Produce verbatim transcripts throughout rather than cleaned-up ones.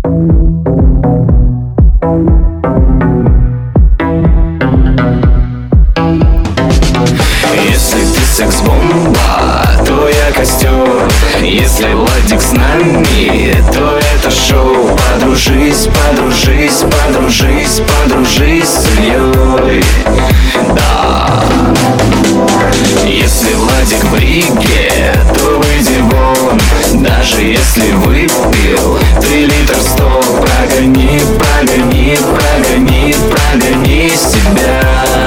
Если ты секс-бомба, то я костер. Если Владик с нами, то это шоу. Подружись, подружись, подружись, подружись с Ильей. Да. Если Владик в Риге, то выйди вон. Даже если выпил ты литр сто, прогони, прогони, прогони, прогони себя.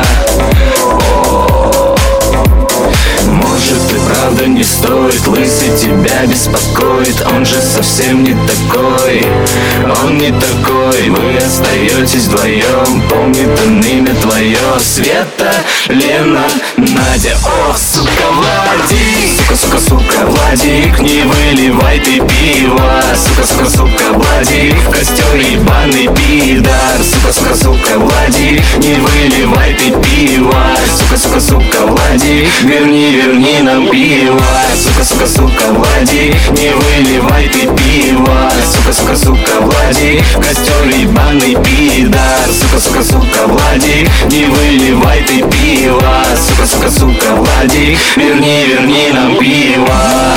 Может и правда не стоит, лысый тебя беспокоит. Он же совсем не такой, он не такой. Вы остаетесь вдвоем, помнит он имя твое. Света, Лена, Надя. Ох, сука, Владик. Сука, сука, сука, Владик, не выливай ты пиво. Сука, сука, сука, Владик, в костер ебаный пидар. Сука, сука, сука, Владик, не выливай ты пиво. Сука, сука, сука, Владик, верни, верни нам пиво. Сука, сука, сука, Владик, не выливай ты пиво. Сука, сука, сука, Владик, в костер ебаный пидар. Сука, сука, сука, Владик, не выливай ты пиво. Сука, сука, сука, Владик, верни, верни нам пиво.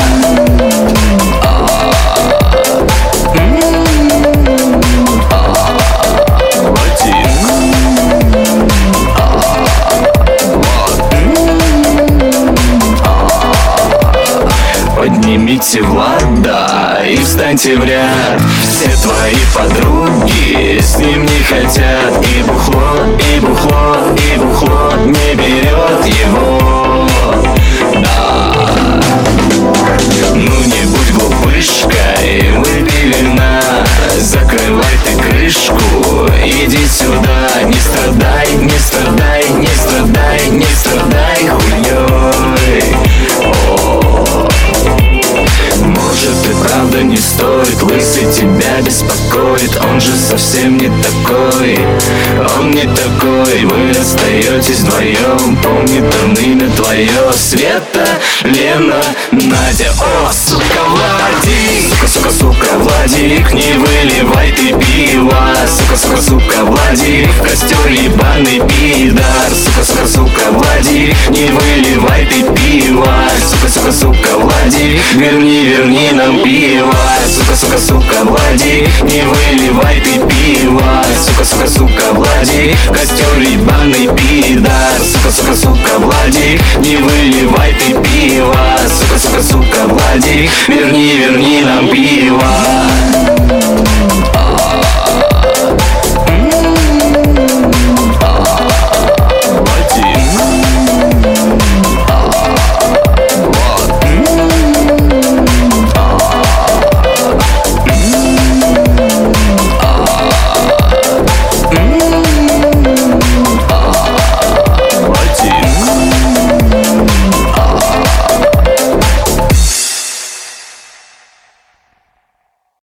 Поднимите Влада и встаньте в ряд. Все твои подруги с ним не хотят. И бухло, и бухло, и бухло не берет его. Да. Ну не будь глупышкой, выпей вина. Закрывай ты крышку, иди сюда. Не страдай, не страдай, не страдай, не страдай хуёй. Может и правда не стоит, лысый тебя беспокоит. Он же совсем не такой, он не такой. Вы остаетесь вдвоем, помнит он имя твое. Света, Лена, Надя. О, сука, Владик. Сука, сука, сука, Владик, не выливай ты пиво. Сука, сука, сука, Владик, в костер ебаный пидар. Сука, сука, сука, Владик, не выливай ты пиво. Сука, сука, сука, Владик, верни, верни нам пиво. Сука, сука, сука, Владик, не выливай ты пиво. Сука, сука, сука, Владик, в костер ебаный пидар. Сука, сука, сука, Владик, не выливай ты пиво. Сука, сука, сука, Владик, верни, верни нам пиво.